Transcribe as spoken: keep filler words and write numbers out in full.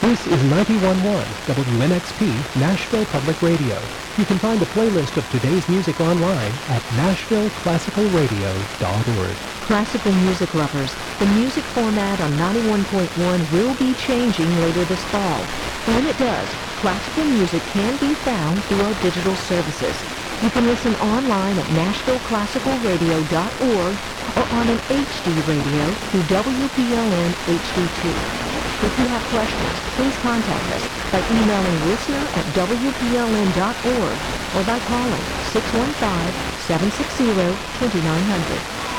This is ninety-one point one W N X P, Nashville Public Radio. You can find a playlist of today's music online at nashville classical radio dot org. Classical music lovers, the music format on ninety-one point one will be changing later this fall. When it does, classical music can be found through our digital services. You can listen online at nashville classical radio dot org or on an H D radio through W P L N H D two. If you have questions, please contact us by emailing listener at W P L N dot org or by calling six one five, seven six zero, two nine zero zero.